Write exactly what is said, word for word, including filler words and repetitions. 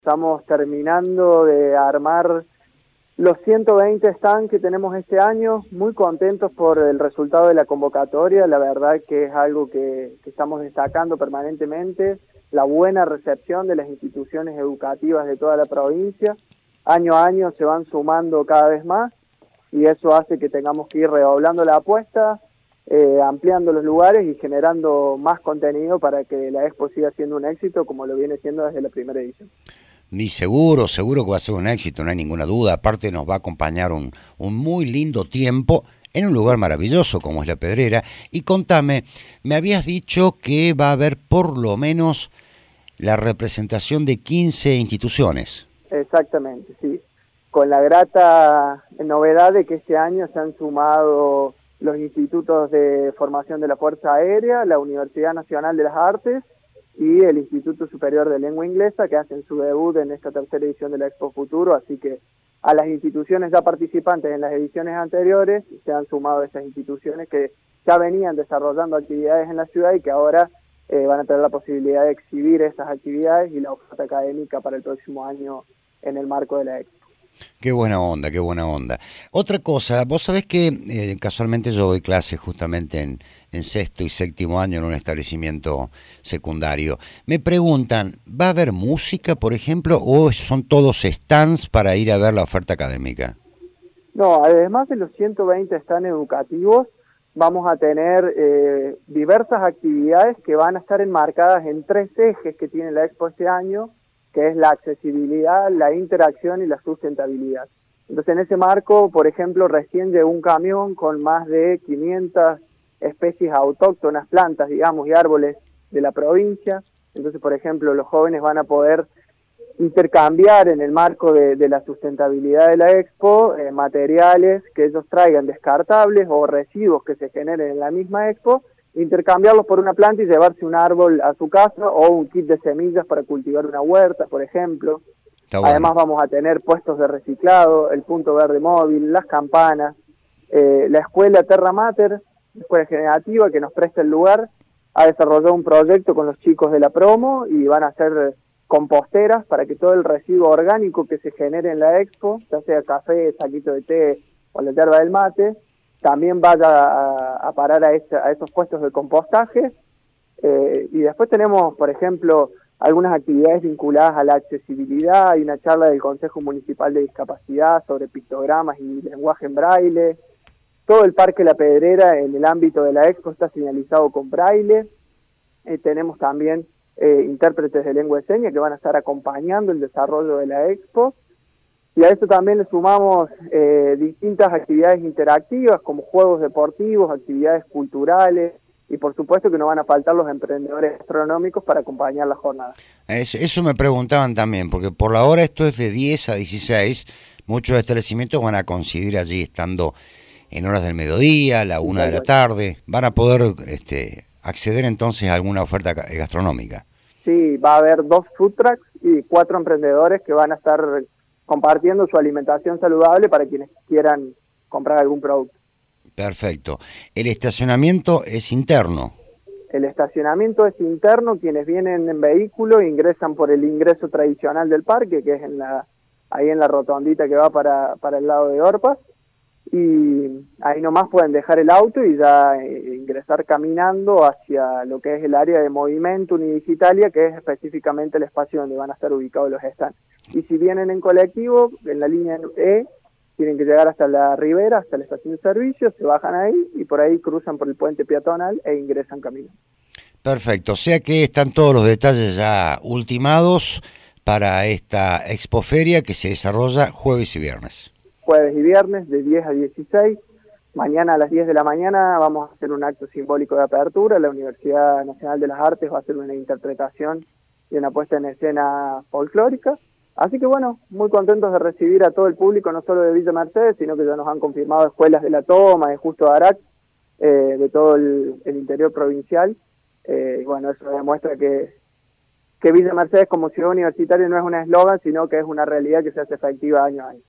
Estamos terminando de armar los ciento veinte stands que tenemos este año, muy contentos por el resultado de la convocatoria, la verdad que es algo que, que estamos destacando permanentemente, la buena recepción de las instituciones educativas de toda la provincia, año a año se van sumando cada vez más y eso hace que tengamos que ir redoblando la apuesta, eh, ampliando los lugares y generando más contenido para que la Expo siga siendo un éxito como lo viene siendo desde la primera edición. Ni seguro, seguro que va a ser un éxito, no hay ninguna duda. Aparte nos va a acompañar un, un muy lindo tiempo en un lugar maravilloso como es La Pedrera. Y contame, me habías dicho que va a haber por lo menos la representación de quince instituciones. Exactamente, sí. Con la grata novedad de que este año se han sumado los institutos de formación de la Fuerza Aérea, la Universidad Nacional de las Artes y el Instituto Superior de Lengua Inglesa, que hacen su debut en esta tercera edición de la Expo Futuro, así que a las instituciones ya participantes en las ediciones anteriores se han sumado estas instituciones que ya venían desarrollando actividades en la ciudad y que ahora eh, van a tener la posibilidad de exhibir esas actividades y la oferta académica para el próximo año en el marco de la Expo. Qué buena onda, qué buena onda. Otra cosa, vos sabés que eh, casualmente yo doy clases justamente en, en sexto y séptimo año en un establecimiento secundario. Me preguntan, ¿va a haber música, por ejemplo, o son todos stands para ir a ver la oferta académica? No, además de los ciento veinte stands educativos, vamos a tener eh, diversas actividades que van a estar enmarcadas en tres ejes que tiene la Expo este año, que es la accesibilidad, la interacción y la sustentabilidad. Entonces, en ese marco, por ejemplo, recién llegó un camión con más de quinientas especies autóctonas, plantas, digamos, y árboles de la provincia. Entonces, por ejemplo, los jóvenes van a poder intercambiar en el marco de, de la sustentabilidad de la Expo eh, materiales que ellos traigan descartables o residuos que se generen en la misma Expo, intercambiarlos por una planta y llevarse un árbol a su casa o un kit de semillas para cultivar una huerta, por ejemplo. Bueno. Además vamos a tener puestos de reciclado, el punto verde móvil, las campanas, eh, la escuela Terra Mater, escuela generativa que nos presta el lugar, ha desarrollado un proyecto con los chicos de la promo y van a hacer composteras para que todo el residuo orgánico que se genere en la Expo, ya sea café, saquito de té o la yerba del mate, también vaya a, a parar a, ese, a esos puestos de compostaje. Eh, y después tenemos, por ejemplo, algunas actividades vinculadas a la accesibilidad. Hay una charla del Consejo Municipal de Discapacidad sobre pictogramas y lenguaje en braille. Todo el Parque La Pedrera en el ámbito de la Expo está señalizado con braille. Eh, tenemos también eh, intérpretes de lengua de señas que van a estar acompañando el desarrollo de la Expo. Y a eso también le sumamos eh, distintas actividades interactivas como juegos deportivos, actividades culturales y por supuesto que no van a faltar los emprendedores gastronómicos para acompañar la jornada. Eso, eso me preguntaban también, porque por la hora esto es de diez a dieciséis, muchos establecimientos van a coincidir allí estando en horas del mediodía, a la una de la tarde, van a poder este, acceder entonces a alguna oferta gastronómica. Sí, va a haber dos food trucks y cuatro emprendedores que van a estar compartiendo su alimentación saludable para quienes quieran comprar algún producto. Perfecto. ¿El estacionamiento es interno? El estacionamiento es interno, quienes vienen en vehículo ingresan por el ingreso tradicional del parque, que es en la ahí en la rotondita que va para, para el lado de Orpas, y ahí nomás pueden dejar el auto y ya eh, ingresar caminando hacia lo que es el área de movimiento Unidigitalia, que es específicamente el espacio donde van a estar ubicados los stands. Y si vienen en colectivo, en la línea E, tienen que llegar hasta la Ribera, hasta la estación de servicio, se bajan ahí y por ahí cruzan por el puente peatonal e ingresan caminando. Perfecto, o sea que están todos los detalles ya ultimados para esta expoferia que se desarrolla jueves y viernes. Jueves y viernes de diez a dieciséis. Mañana a las diez de la mañana vamos a hacer un acto simbólico de apertura. La Universidad Nacional de las Artes va a hacer una interpretación y una puesta en escena folclórica. Así que bueno, muy contentos de recibir a todo el público, no solo de Villa Mercedes, sino que ya nos han confirmado escuelas de La Toma, de Justo de Arac, eh, de todo el, el interior provincial. Eh, y bueno, eso demuestra que, que Villa Mercedes como ciudad universitaria no es un eslogan, sino que es una realidad que se hace efectiva año a año.